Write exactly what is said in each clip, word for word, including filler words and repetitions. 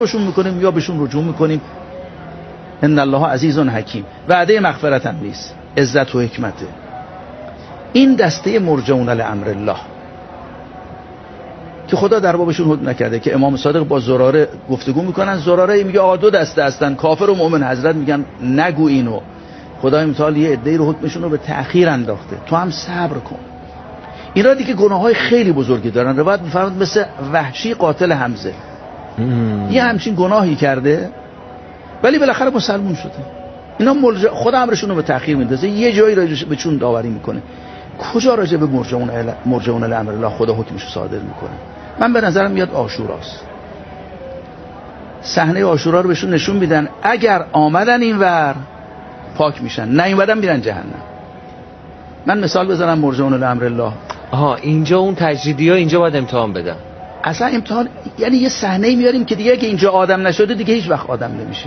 روشون میکنیم یا بهشون رجوع میکنیم. ان الله عزیز حکیم، وعده مغفرت هم نیست، عزت و حکمته. این دسته مرجعون لامر الله که خدا در بابشون حکم نکرده، که امام صادق با زراره گفتگو میکنن، زراره میگه آقا دو دسته هستن، کافر و مؤمن. حضرت میگن نگو اینو، خدای متعال یه عده‌ای رو حکمشون رو به تأخیر انداخته، تو هم صبر کن. اینا دیگه گناه‌های خیلی بزرگی دارن. روایت می‌فرماد مثل وحشی قاتل حمزه یه همچین گناهی کرده ولی بالاخره مسلمون شده. اینا ملج... خدا امرشون رو به تأخیر میندازه، یه جایی راجع به چون داوری میکنه. کجا راجع به مرجعون ال... مرجعون لامر الله خدا حکمش رو صادر میکنه؟ من به نظرم میاد عاشوراست. صحنه عاشورا رو بهشون نشون میدن، اگر آمدن اینور پاک میشن، نیومدن میرن جهنم. من مثال بزنم مرجعون لامر الله. آها، اینجا اون تجدیدی‌ها اینجا باید امتحان بدن. اصلا امتحان یعنی یه صحنه میاریم که دیگه که اینجا آدم نشده دیگه هیچ وقت آدم نمیشی.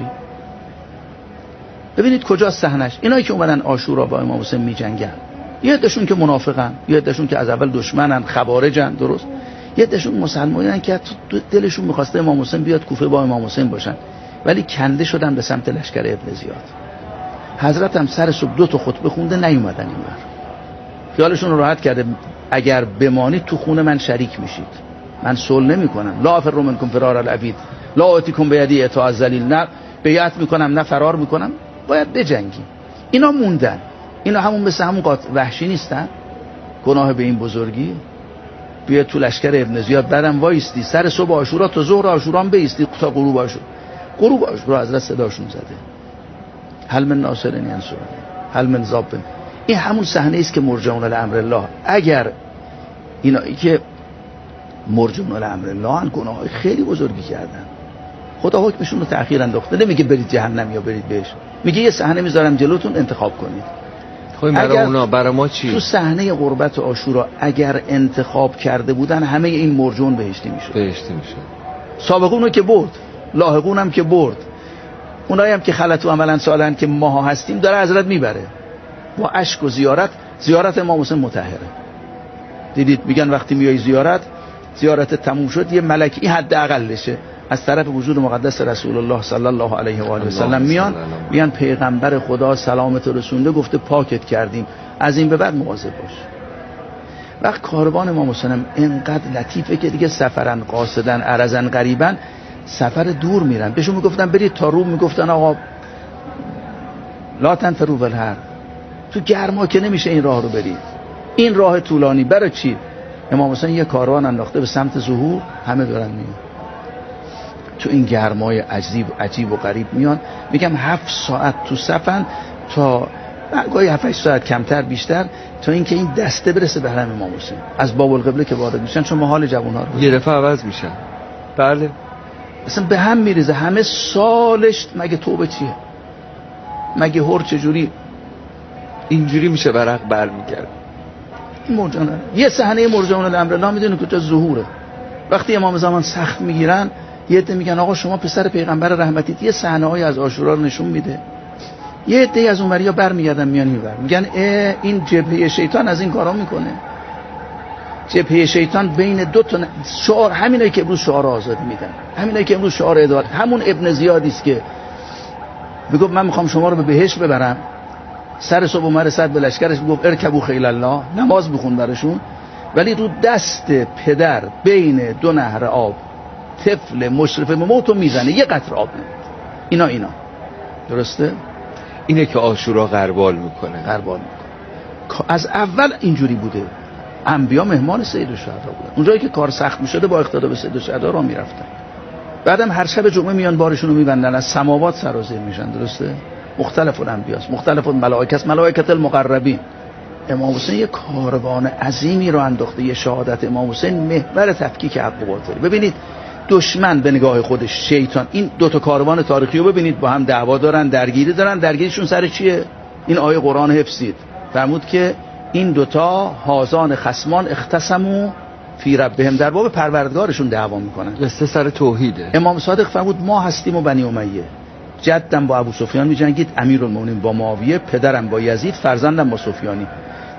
ببینید کجاست صحنش. اینایی که اومدن عاشورا با امام حسین میجنگن، یه عدهشون که منافقن، یه عدهشون که از اول دشمنن، خوارجن، درست، یه عدهشون مسلمانن که دلشون می‌خواسته امام حسین بیاد کوفه با امام حسین باشن، ولی کنده شدن به سمت لشکر ابن زیاد. حضرت هم سر صبح دو تا خطبه خونده، نیومدن اینور. خیالشون رو راحت کرده اگر بمانید تو خونه من شریک میشید، من صلح نمی‌کنم، لا افر منکم فرار العبید، لا آتیکم بیدی اطاع الذلیل، نه بیعت میکنم نه فرار میکنم، باید بجنگیم. اینا موندن. اینا همون مثل همون قاطع وحشی نیستن؟ گناه به این بزرگی. بیا تو لشکر ابن زیاد بعدم وایستی سر صبح عاشورا تا ظهر عاشورا هم بیستی تا غروب عاشورا. غروب عاشورا حضرت صداشون زده، هل من ناصرین ینصرون، هل من ذاب. این همون صحنه است که مرجعون لامر الله. اگر اینایی که مرجعون لامر الله ان گناههای خیلی بزرگی کردن، خدا حکمشون رو تأخیر انداخته. نمیگه برید جهنم یا برید بهش، میگه یه صحنه میذارم جلوتون انتخاب کنید. خب برای اونا برای ما چی؟ تو صحنه قربت عاشورا اگر انتخاب کرده بودن همه این مرجعون بهشتی میشد. بهشتی میشد. سابقونو که برد، لاحقون هم که برد، اونایی هم که خلطو عملا سالن که ماها هستیم داره حضرت میبره با اشک و زیارت. زیارت امام حسین مطهره. دیدید میگن وقتی میای زیارت، زیارت تموم شد یه ملکی حد اقلشه از طرف وجود مقدس رسول الله صلی الله علیه و آله و سلم میان، میان پیغمبر خدا سلامت رسونده گفته پاکت کردیم، از این به بعد مواظب باش. وقت کاروان امام حسین اینقدر لطیفه که دیگه سفرن قاصدن عرضن غریبن، سفر دور میرن. بهشون میگفتن برید تا روم، میگفتن آقا لا تنفروا بالحر، تو گرما که نمیشه این راه رو برید، این راه طولانی. برای چی؟ امام حسین یه کاروان انداخته به سمت ظهور، همه دارن میان تو این گرمای عجیب عجیب و غریب میان. میگم هفت ساعت تو صفن، تا گاهی هفت ساعت کمتر بیشتر، تا اینکه این دسته برسه به حرم امام حسین. از باب القبله که وارد میشن، چون محال جوونا رو یه دفعه عوض میشن. بله اصلا به هم میریزه همه سالش. مگه توبه چیه؟ مگه هر چجوری اینجوری میشه ورق برمیگرد؟ مرجعون یه صحنه مرجعون لامر الله میدونی کجا ظهوره. وقتی امام زمان سخت میگیرن، یه عده میگن آقا شما پسر پیغمبر رحمتید، یه صحنه‌ای از عاشورا رو نشون میده. یه عده از اونوریا برمیگردن میان اینور، میگن این جبهه شیطان از این کارا میکنه. جبهه شیطان بین دو تا شعار، همینایی که امروز شعار آزادی میدن، همینایی که امروز شعار عدالت، همون ابن زیادی است که میگه من میخوام شما رو به بهشت ببرم. سر صبح اومد رسد به لشکرش میگفت ارکبوا خیل الله، نماز بخون براشون، ولی رو دست پدر بین دو نهر آب طفل مشرف به موتو میزنه، یه قطره آب نمید. اینا اینا درسته؟ اینه که عاشورا غربال میکنه. غربال میکنه. از اول اینجوری بوده. انبیا مهمان سید الشهدا بودن. اونجایی که کار سخت میشده با اقتدا به سید الشهدا را میرفتن. بعدم هر شب جمعه میان بارشون رو میبندن، از سماوات سرازیر میشن. درسته؟ مختلف الانبیاست، مختلف الملائکه است، ملائکه المقربین. امام حسین یه کاروان عظیمی رو انداخته. یه شهادت امام حسین محور تفکیک حق و باطل. ببینید دشمن به نگاه خودش شیطان، این دوتا کاروان تاریخی رو ببینید با هم دعوا دارن، درگیری دارن. درگیریشون سر چیه؟ این آیه قرآن حفظید، فرمود که این دوتا هازان خصمان اختصموا فی ربهم، در باب پروردگارشون دعوا میکنن. قصه سر توحیده. امام صادق فرمود ما هستیم و بنی امیه، جدم با ابو سفیان میجنگید، امیرالمومنین با معاویه، پدرم با یزید، فرزندم با سفیانی.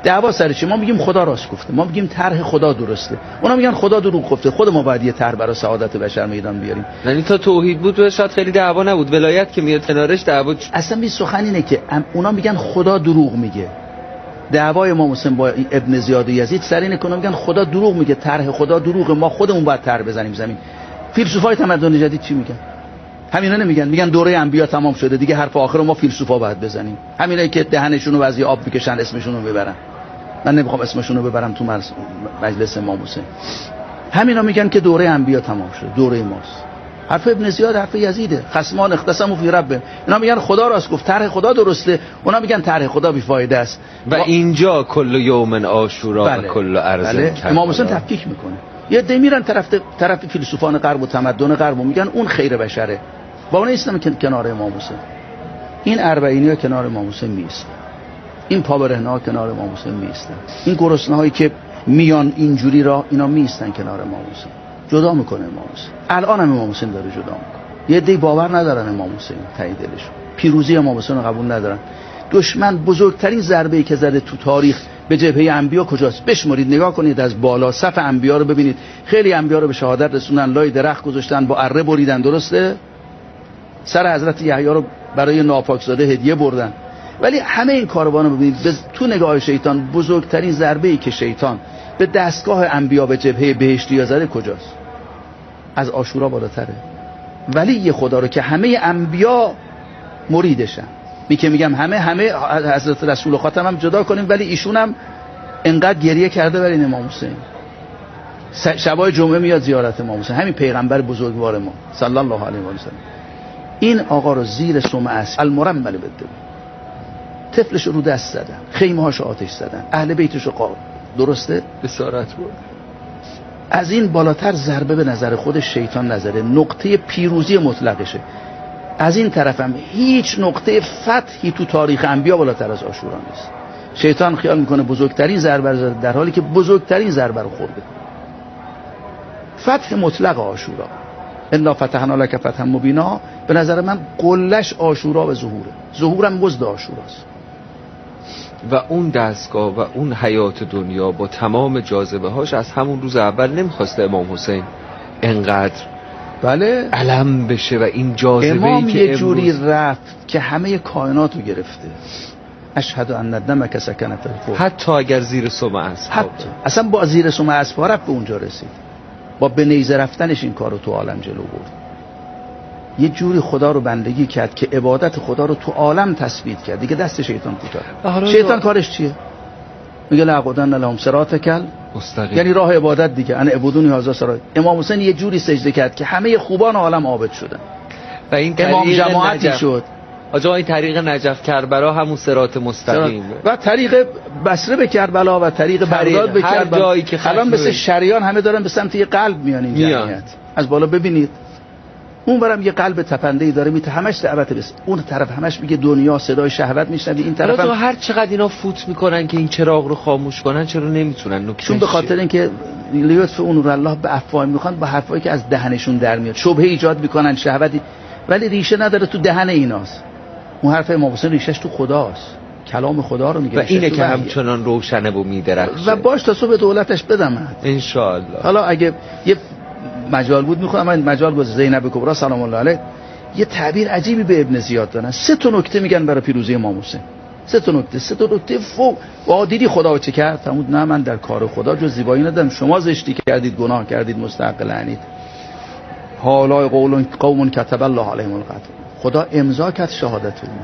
دعوا سر چی؟ ما میگیم خدا راست گفته، ما میگیم طرح خدا درسته، اونا میگن خدا دروغ گفته. خود ما باید یه طرح برای سعادت بشر میدان بیاریم. یعنی تا توحید بود شاید خیلی دعوا نبود، ولایت که میاد کنارش دعوا. اصلا بی سخن اینه که اونا میگن خدا دروغ میگه. دعوای امام حسین با ابن زیاد و یزید سر اینه که اونا میگن خدا دروغ میگه، طرح خدا دروغه، ما خودمون باید طرح بزنیم زمین. فیلسوفای تمدن جدید چی میگن؟ همینا نمیگن، میگن دوره انبیا تمام شده دیگه، حرف آخر ما فیلسوفا باید بزنیم. همینایی که دهنشون رو وزی آب میکشن اسمشون رو ببرن. من نمیخوام اسمشون رو ببرم تو مجلس امام حسین. همینا میگن که دوره انبیا تمام شده، دوره ماست. حرف ابن زیاد حرف یزیده. خصمان اختصموا فی رب. اینا میگن خدا راست گفت، طرح خدا درسته، اونا میگن طرح خدا بیفایده است. و اینجا کل یوم عاشورا بله. و کل ارض بله. امام حسین تفکیک میکنه. یه عده میرن طرف طرف فیلسوفان غرب و تمدن غرب و میگن اون خیر بشره. با اون اسلام کنار امام حسین. این اربعینی‌ها کنار امام حسین میایستن. این پابرهنه‌ها کنار امام حسین میایستن. این گرسنه‌هایی که میان اینجوری را اینا میایستن کنار امام حسین. جدا میکنه امام حسین. الان هم امام حسین داره جدا میکنه. یه عده باور ندارن امام حسین تایید دلشون. پیروزی امام حسین رو قبول ندارن. دشمن بزرگترین ضربه‌ای که زده تو تاریخ به جبهه انبیا کجاست؟ بشمارید، نگاه کنید از بالا صف انبیا رو ببینید. خیلی انبیا رو به شهادت رسوندن، لای درخت گذاشتن، با اره بریدن، درسته؟ سر حضرت یحیی رو برای ناپاکزاده هدیه بردن. ولی همه این کاروانو ببینید، تو نگاه شیطان بزرگترین ضربه‌ای که شیطان به دستگاه انبیا به جبهه بهشتی زده کجاست؟ از عاشورا بالاتره. ولی خدا رو که همه انبیا مریدشن، می که میگم همه همه حضرت رسول خاتم هم جدا کنیم، ولی ایشون هم انقدر گریه کرده برای امام حسین. شبای جمعه میاد زیارت امام حسین، همین پیغمبر بزرگوار ما صلی الله علیه و سلم. این آقا رو زیر سم اسب المرمل بده، طفلش رو دست زدن، خیمه هاشو آتش زدن، اهل بیتشو قار، درسته؟ بسارت بود. از این بالاتر ضربه به نظر خود شیطان نظره، نقطه پیروزی مطلقشه. از این طرفم هیچ نقطه فتحی تو تاریخ انبیا بالاتر از عاشورا نیست. شیطان خیال میکنه بزرگترین ضربه رو زده، در حالی که بزرگترین ضربه رو خورده. فتح مطلق عاشورا، الا فتحنا لک فتحا مبینا، به نظر من قلش عاشورا و ظهوره. ظهورم مزد عاشوراست. و اون دستگاه و اون حیات دنیا با تمام جاذبه هاش از همون روز اول نمیخواسته امام حسین انقدر بله علم بشه و این جاذبه امام ای که یه جوری امروز... رفت که همه کائنات رو گرفته. اشهد ان الدمک سکن فی القلب، حتی اگر زیر سم اسب، حتی اصلا با زیر سم اسب رفت به اونجا رسید. با به نیزه رفتنش این کارو تو عالم جلو برد. یه جوری خدا رو بندگی کرد که عبادت خدا رو تو عالم تثبیت کرد. دیگه دست شیطان کوتاه. شیطان کارش چیه؟ میگه لعقدن لهم صراطک مستقیم، یعنی راه عبادت دیگه، انا عبودونی هذا صراط. امام حسین یه جوری سجده کرد که همه خوبان عالم عابد شدن و این امام جماعتی شد. آجا این طریق نجف کربلا همون صراط مستقیم و طریق بصره به کربلا و طریق بغداد به کربلا. جایی که الان مثل شریان همه دارن به سمت یه قلب میان. این جمعیت از بالا ببینید، اون برم یه قلب تپنده‌ای داره میته، همش دعوت بس. اون طرف همش میگه دنیا، صدای شهوت میشنوی. این طرف هم... هر چقدر اینا فوت میکنن که این چراغ رو خاموش کنن، چرا نمیتونن؟ چون به خاطر اینکه لیطف اون رو الله به افواه میخوان، با حرفایی که از دهنشون در میاد شبهه ایجاد میکنن، شهوتی، ولی ریشه نداره تو دهن ایناست. اون حرف امام حسین ریشش تو خداست، کلام خدا رو میگه و اینه که همچنان روشنه و میدرخشه و باش تا صبح دولتش بدمد ان شاء الله. حالا اگه یه مجال بود میخوام من مجال بود زینب کبرا سلام الله علیه یه تعبیر عجیبی به ابن زیاد دادن. سه تا نکته میگن برای پیروزی امام حسین. سه تا نکته سه تا نکته فوق. وا دیدی خدا چه کرد؟ فرمود نه من در کار خدا جز زیبایی ندادم، شما زشتی کردید، گناه کردید، مستحق لعنید. حالا قول قوم کتب الله علیهم القتل، خدا امضا کرد شهادت رو،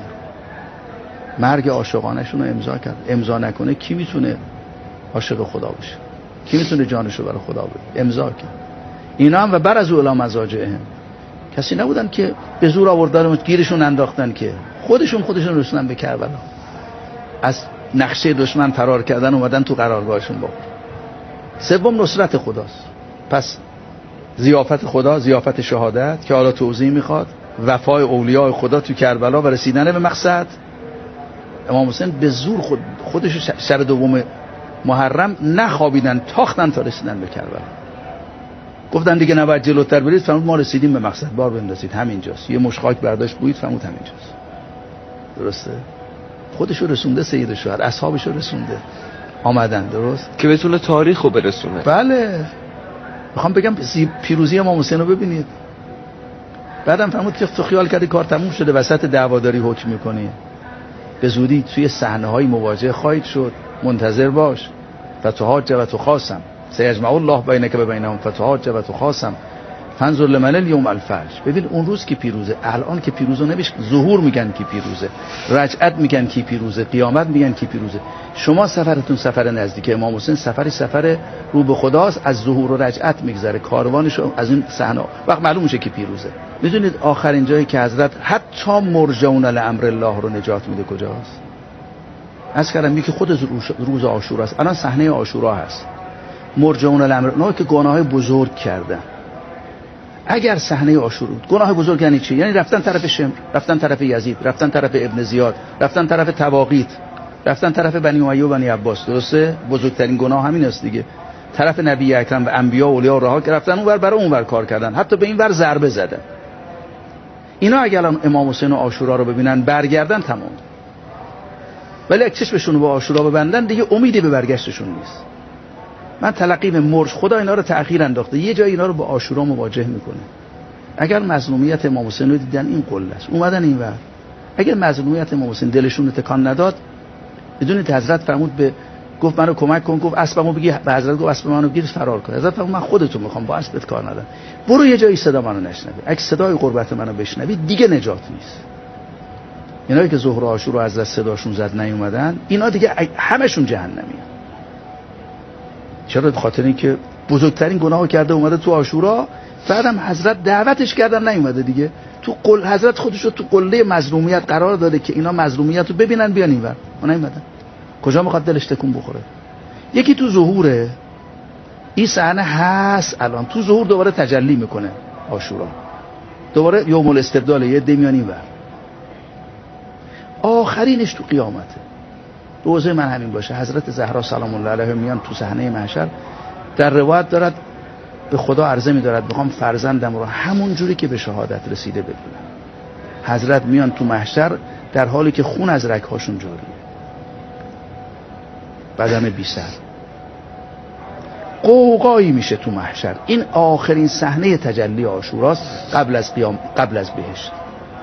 مرگ عاشقانشون رو امضا کرد. امضا نکنه کی میتونه عاشق خدا باشه؟ کی میتونه جانش رو برای خدا بده؟ امضا کرد. اینا هم و بر از اولا مزاجهم، کسی نبودن که به زور آوردن گیرشون انداختن، که خودشون خودشون رسوندن به کربلا، از نقشه دشمن فرار کردن اومدن تو قرارگاهشون. با سوم نصرت خداست. پس ضیافت خدا، ضیافت شهادت که حالا توضیح میخواد، وفای اولیاء خدا تو کربلا و رسیدن به مقصد. امام حسین به زور خود خودش شب دوم محرم نخوابیدن، تاختن تا رسیدن به کربلا. گفتن دیگه نباید جلوتر برید، فرمود ما رسیدیم به مقصد، بار بندازید همینجاست. یه مشخاک برداشت بوید، فرمود همینجاست. درسته؟ خودشو رسونده سید الشهدا، اصحابشو رسونده. آمدن، درست؟ که بتونه تاریخ رو برسونه. بله. میخوام بگم پیروزی امام حسین رو ببینید. بعدم فهمید که تو خیال کردی کار تموم شده، وسط دعواداری حکم میکنی. به زودی توی صحنه‌های مواجهه خواهید شد، منتظر باش. فتحاج و تخاصم سیجمع الله بینک و بینهم فتحاج و تخاصم فانظر لمن الیوم الفرج. ببین اون روز که پیروزه، الان که پیروزه نمیشه. ظهور میگن کی پیروزه، رجعت میگن کی پیروزه، قیامت میگن کی پیروزه. شما سفرتون سفر نزدیک امام حسین، سفری سفر رو به خداست، از ظهور و رجعت میگذره کاروانش از این صحنه، وقت معلوم میشه کی پیروزه. میدونید آخرین جایی که حضرت حتی مرجعون لامر الله رو نجات میده کجاست؟ از کردم میگه خود روز عاشورا است. الان صحنه عاشورا هست. مرجعون لامر، اونا که گناههای بزرگ کردن. اگر صحنه عاشورا بود، گناه بزرگ یعنی چی؟ یعنی رفتن طرف شمر، رفتن طرف یزید، رفتن طرف ابن زیاد، رفتن طرف تواقیت، رفتن طرف بنی امیه و بنی عباس. درسته؟ بزرگترین گناه همین است دیگه. طرف نبی اکرم و انبیا و اولیاء رها که رفتن اونور برای اونور کار کردن، حتی به این ور ضربه زدن. اینا اگر امام حسین و عاشورا رو ببینن برگردن تمام. ولی اگه چشمشون رو به عاشورا ببندن دیگه امیدی به برگشتشون نیست. من تلقی به مرج، خدا اینا رو تأخیر انداخته، یه جای اینا رو با عاشورا مواجه میکنه. اگر مظلومیت امام حسین رو دیدن این قله است، اومدن اینور. اگر مظلومیت امام حسین دلشون رو تکان نداد، بدونید حضرت فرمود به گفت منو کمک کن، گفت اسبمو بگیر، به حضرت گفت اسب منو بگیر فرار کن. حضرت فرمود من خودتو میخوام، با اسبت کار ندارم، برو یه جایی صدا منو نشنوی. اگه صدای قربت منو بشنوی دیگه نجات نیست. اینایی که ظهر و عاشورا از دست صداشون زد نیومدن، اینا دیگه همشون جهنمی. چرا؟ به خاطر اینکه بزرگترین گناهو کرده اومده تو عاشورا، بعدم حضرت دعوتش کردن نیومده دیگه. تو قل حضرت خودش رو تو قله مظلومیت قرار داده که اینا مظلومیت رو ببینن بیان اینور، اون نیومدن. کجا میخواد دلش تکون بخوره؟ یکی تو ظهوره، این صحنه هست الان تو ظهور دوباره تجلی میکنه عاشورا، دوباره یوم الاستبدال، یه دمیان اینور. آخرینش تو قیامته. روزه من همین باشه، حضرت زهرا سلام الله علیها میان تو صحنه محشر، در روایت دارد به خدا عرضه می‌دارد میخوام فرزندم رو همون جوری که به شهادت رسیده بدونم. حضرت میان تو محشر در حالی که خون از رگ‌هاشون جاریه، بدن بی سر، قوقایی میشه تو محشر. این آخرین صحنه تجلی عاشوراست قبل از قیام، قبل از بهشت.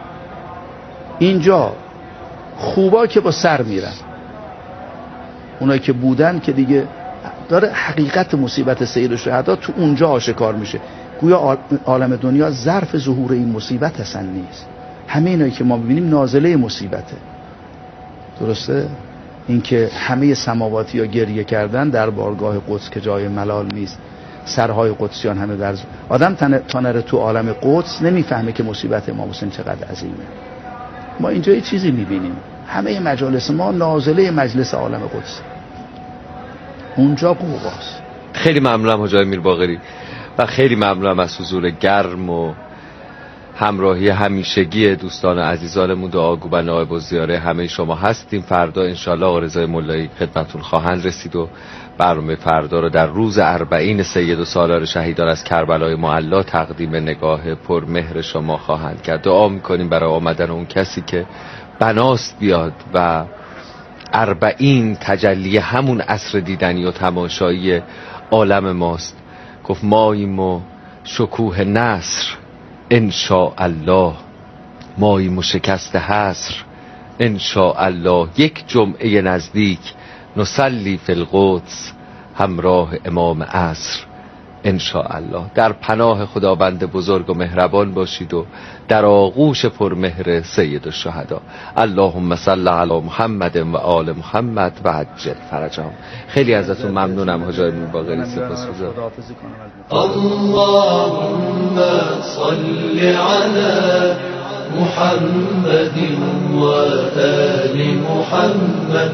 اینجا خوبا که با سر میرن، اونایی که بودن که دیگه داره حقیقت مصیبت سید الشهدا تو اونجا آشکار میشه. گویا عالم دنیا ظرف ظهور این مصیبت اصلا نیست. همه اینایی که ما ببینیم نازله مصیبته. درسته؟ اینکه همه سماواتی ها گریه کردن در بارگاه قدس که جای ملال نیست، سرهای قدسیان همه در آدم تا نره تو عالم قدس نمیفهمه که مصیبت امام حسین چقدر عظیمه. ما اینجا یه چیزی میبینیم، همه مجالس ما نازله مجلس عالم قدس، اونجا قوقاست. خیلی ممنونم حاج میر باقری و خیلی ممنونم از حضور گرم و همراهی همیشگی دوستان و عزیزانمون. دعاگو و نائب الزیاره همه شما هستیم. فردا انشالله آقا رضای ملایی خدمتون خواهند رسید و برنامه فردا رو در روز اربعین سید و سالار شهیدان از کربلای معلا تقدیم نگاه پرمهر شما خواهند کرد. دعا میکنیم برای آمدن اون کسی که بناست بیاد و اربعین تجلی همون عصر دیدنی و تماشایی عالم ماست. گفت ماییم و شکوه نصر انشاء الله، ماییم و شکست حصر انشاء الله. یک جمعه نزدیک نصلی فی القدس همراه امام عصر انشاء الله. در پناه خداوند بزرگ و مهربان باشید و در آغوش پرمهر سید الشهدا. اللهم صل علی محمد و آل محمد و عجل فرجهم. خیلی ازتون ممنونم حاج میر باقری، سپاسگزارم. اللهم صل علی محمد و آل محمد.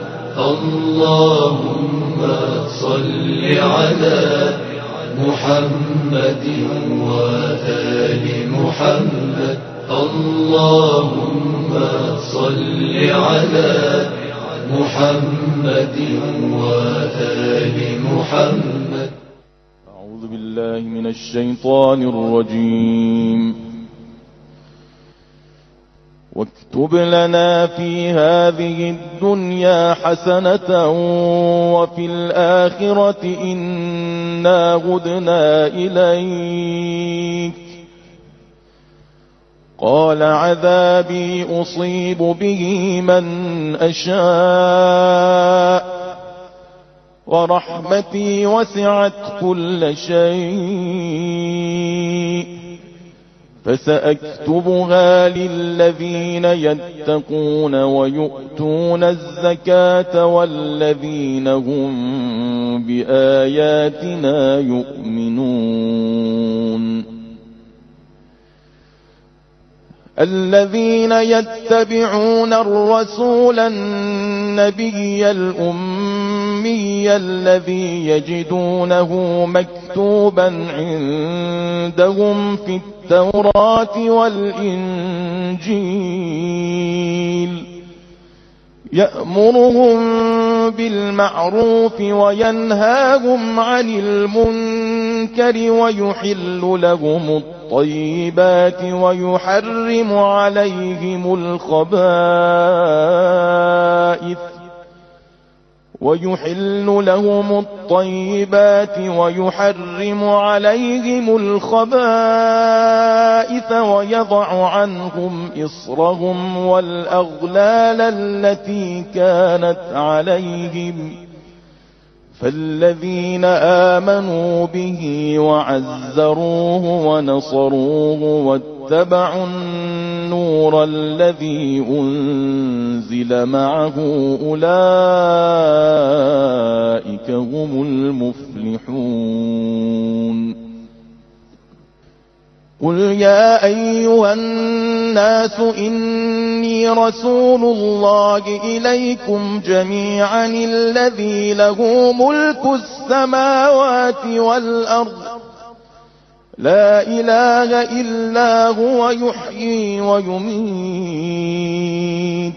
اللهم صل علی محمد وآل محمد. اللهم صل على محمد وآل محمد. أعوذ بالله من الشيطان الرجيم. واكتب لنا في هذه الدنيا حسنة وفي الآخرة إنا هدنا إليك. قال عذابي أصيب به من أشاء ورحمتي وسعت كل شيء فسأكتبها للذين يتقون ويؤتون الزكاة والذين هم بآياتنا يؤمنون. الذين يتبعون الرسول النبي الأمي الذي يجدونه مكتوبا عندهم في التوراة والإنجيل يأمرهم بالمعروف وينهاهم عن المنكر ويحل لهم الطيبات ويحرم عليهم الخبائث ويحل لهم الطيبات ويحرم عليهم الخبائث ويضع عنهم إصرهم والأغلال التي كانت عليهم. فالذين آمنوا به وعزروه ونصروه واتبعوا النور الذي أنزل معه أولئك هم المفلحون. قل يا أيها الناس إني رسول الله إليكم جميعا الذي له ملك السماوات والأرض لا إله إلا هو يحيي ويميت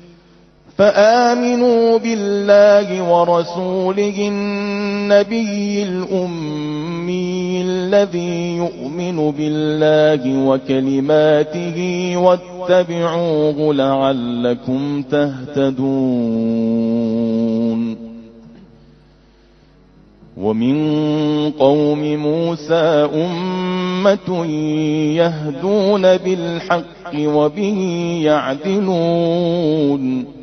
فآمنوا بالله ورسوله النبي الأمي الذي يؤمن بالله وكلماته واتبعوه لعلكم تهتدون. ومن قوم موسى أمة يهدون بالحق وبه يعدلون.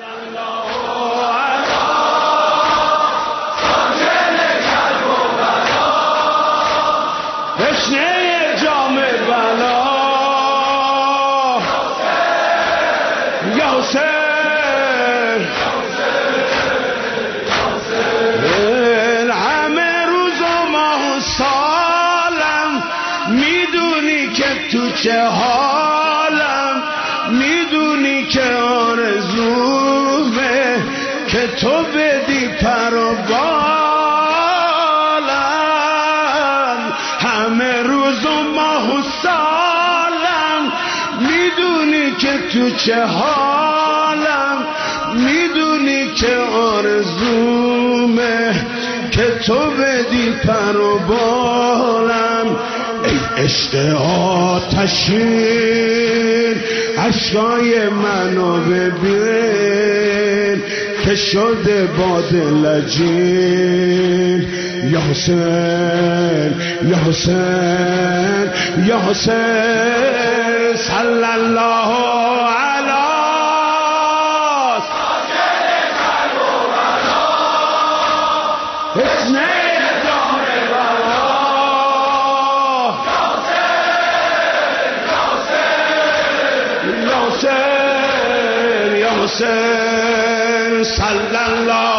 چه حالم میدونی که آرزومه که تو بدی پر و بالم همه روز و ماه و سالم میدونی که تو چه حالم میدونی که آرزومه که تو بدی پر و بالم. ای عشق آتشین عشقای منو ببین که شده باد لجین. یا حسین یا حسین یا حسین صلی الله علی حسین صلی الله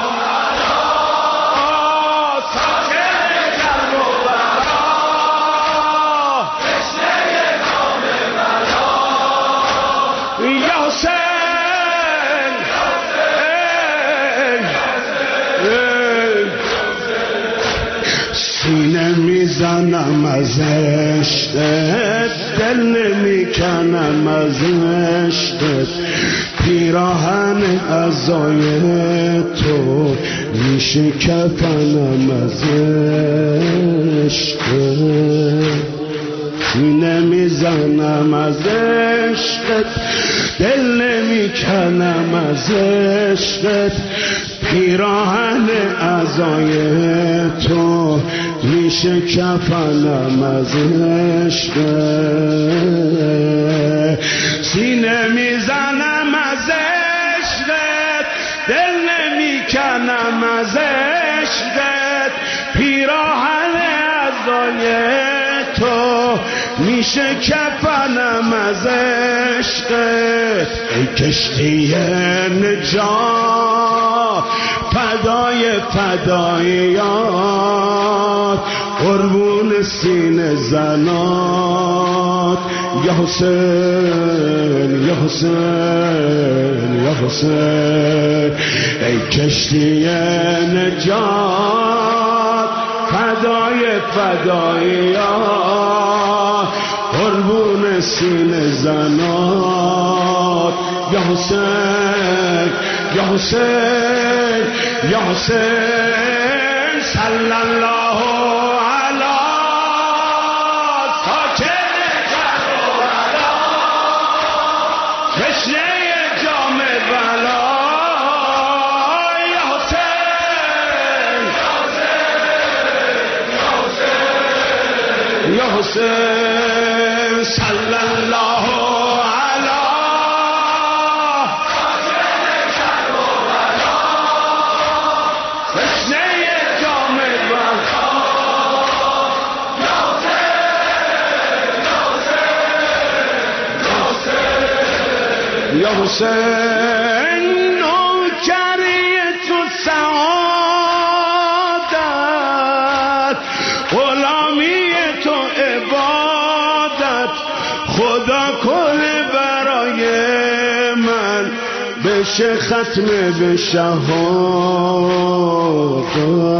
سینه میزنم از عشقت دل نمیکنم از عشقت پیراهن عزای تو میشه کفنم از عشقت. سینه میزنم از عشقت، دل نمیکنم از عشقت، پیراهن عزای تو میشه کفنم از عشقت، سینه میزنم از عشقت، دل نمیکنم از عشقت، پیراهن عزای تو میشه کفنم از عشقت. ای کشتی نجات فدای فداییات، قربون سینه زنات، یا حسین یا حسین یا حسین. ای کشتی نجات فدای فداییات، قربون سینه زنات، یا حسین یا حسین یا حسین. صلی الله علی ساکن کربلا، تشنه جام بلا، یا حسین یا حسین. صلی الله علی یا حسین. نوکری تو سعادت، غلامی تو عبادت، خدا کنه برای من بشه ختم به شهادت.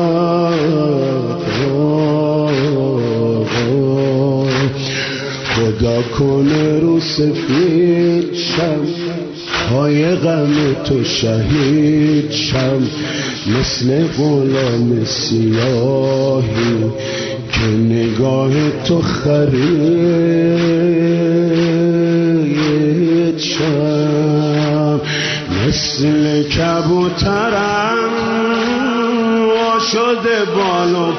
خدا کنه رو سفید شم، های غم تو شهید شم، مثل غلام سیاهی که نگاه تو خرید شم، مثل کبوترم وا شده بال و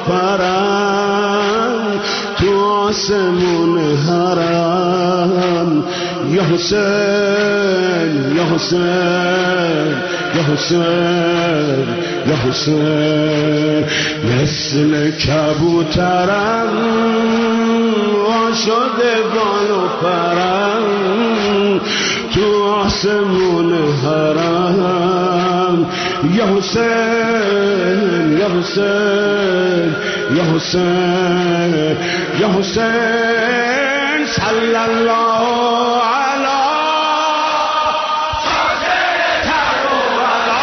پرم تو آسمون حرم. یا حسین یا حسین یا حسین یا حسین. مثل کبوترم وا شده بال و پرم تو آسمون حرم. یا حسین یا حسین یا حسین یا حسین. صلی الله علی ساکن کربلا،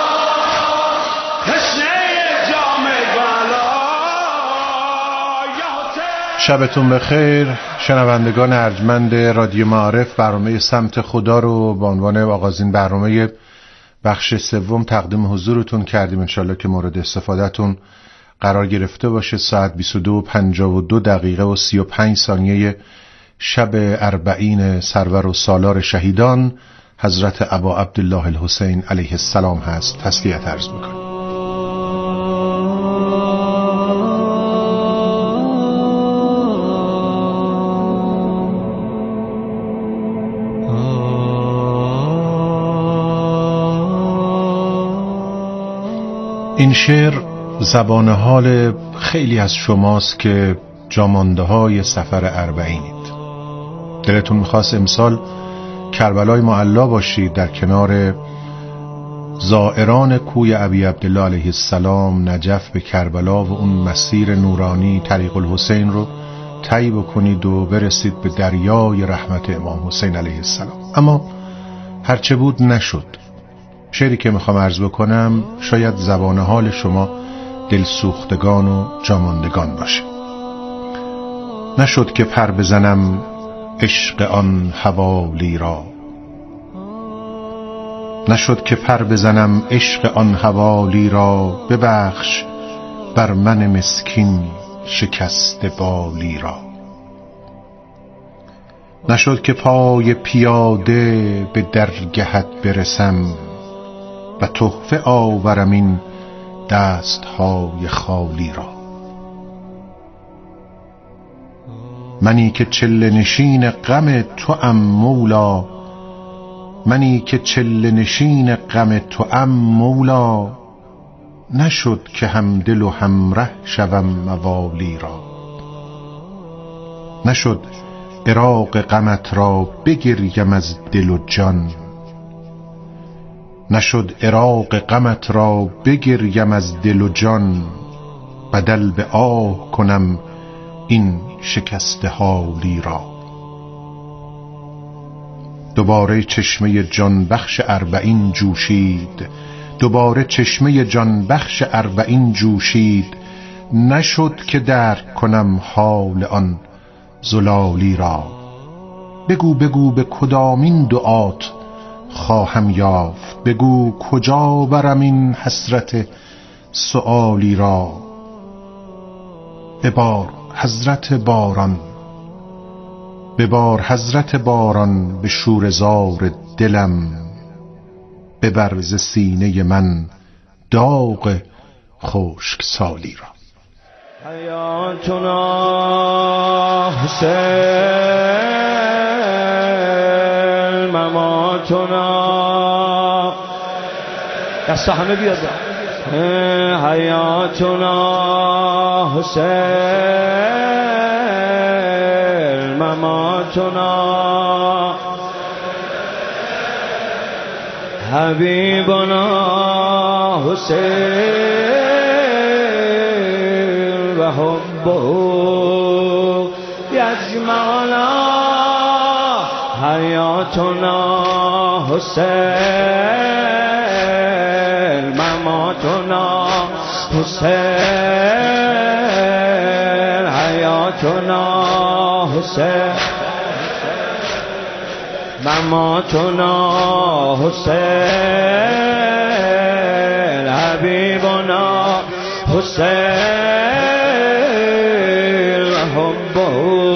تشنه جام بلا، یا حسین. شبتون بخیر شنوندگان ارجمند رادیو معارف. برنامه سمت خدا رو به عنوان آغازین برنامه بخش سوم تقدیم حضورتون کردیم، انشالله که مورد استفادهتون قرار گرفته باشه. ساعت بیست و دو و پنجاه و دو دقیقه و سی و پنج ثانیه شب اربعین سرور و سالار شهیدان حضرت ابا عبدالله الحسین علیه السلام هست. تسلیت عرض میکنم. این شعر زبان حال خیلی از شماست که جامانده های سفر اربعینید. دلتون میخواست امسال کربلای معلا باشید، در کنار زائران کوی ابی عبدالله علیه السلام نجف به کربلا و اون مسیر نورانی طریق الحسین رو طی بکنید و برسید به دریای رحمت امام حسین علیه السلام. اما هرچه بود نشد. شعری که میخوام عرض بکنم شاید زبان حال شما دلسوختگان و جاماندگان باشه. نشد که پر بزنم عشق آن حوالی را، نشد که پر بزنم عشق آن حوالی را، ببخش بر من مسکین شکست بالی را. نشد که پای پیاده به درگهت برسم و تحفه آورم این دستهای خالی را. منی که چله نشین غم توام مولا، منی که چله نشین غم توام مولا، نشد که همدل و همره شوم موالی را. نشد عراق غمت را بگریم از دل و جان، نشد عراق غمت را بگریم از دل و جان، بدل به آه کنم این شکسته حالی را. دوباره چشمه جان بخش اربعین جوشید، دوباره چشمه جان بخش اربعین جوشید، نشد که درک کنم حال آن زلالی را. بگو بگو به کدامین دعات خواهم یافت، بگو کجا برم این حسرت سؤالی را. ببار حضرت باران، ببار حضرت باران به شوره‌زار دلم، ببر ز سینه من داغ خشکسالی را. حیاتنا حسین، مماتنا، دستا همه بیاد. حیاتنا حسین، مماتنا حبیبنا حسین و حبه یجمعنا. حیاتنا حسین، مماتنا حسین. حیاتنا حسین، مماتنا حسین. حبیبنا حسین و حبه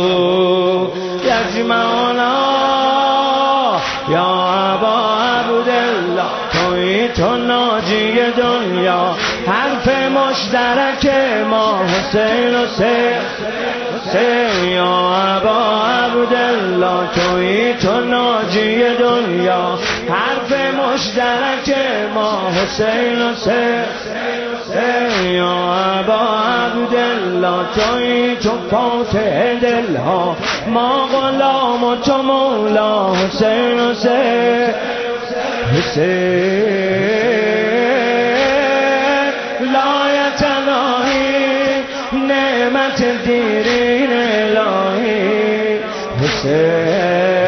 یجمعنا. یا ابا عبدالله تویی تو ناجی دنیا، حرف مشترک ما حسین حسین حسین. یا ابا عبدالله تویی تو ناجی دنیا، حرف مشترک ما حسین حسین حسین. یا ابا عبدالله تویی تو فاتح دلها، ما غلام و تو مولا حسین حسین حسین. لایت الهی نعمت دیرین الهی حسین.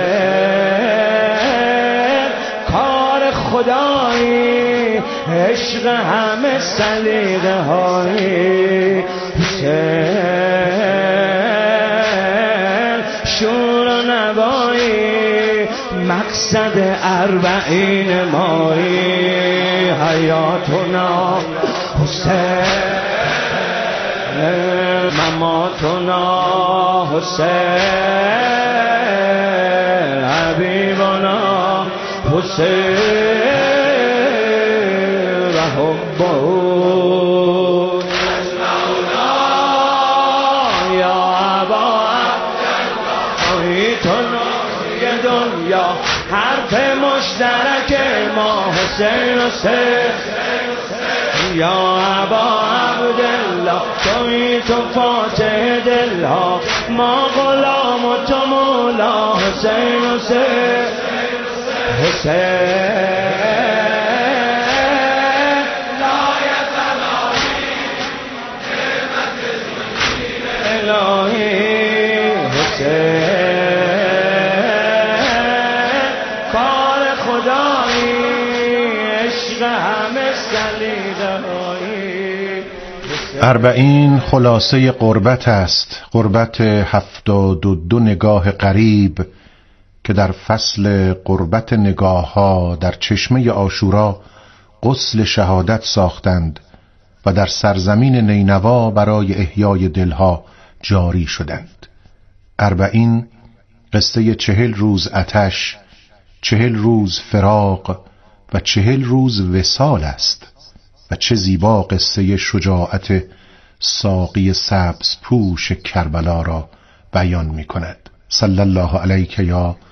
کار خدایی عشق همه سلیقه هایی حسین. شور و نوایی مقصد اربعین مایی. حیاتنا حسین، مماتنا حسین. حبیبنا حسین و حبه یجمعنا. یا ابا عبدالله تو ناجی دنیا، حرف مشترک ما حسین حسین. یا ابا عبدالله تویی تو فاتح دلها، ما غلام و تو مولا حسین حسین حسین. لایت الهی الهی حسین. کار خدایی عشق همه سلیقه هایی. اربعین خلاصه قربت است، قربت هفتاد و دو نگاه قریب که در فصل قربت نگاه ها در چشمه عاشورا غسل شهادت ساختند و در سرزمین نینوا برای احیای دلها جاری شدند. اربعین قصه چهل روز آتش، چهل روز فراق و چهل روز وصال است. و چه زیبا قصه شجاعت ساقی سبز پوش کربلا را بیان می کند. صلی الله علیک یا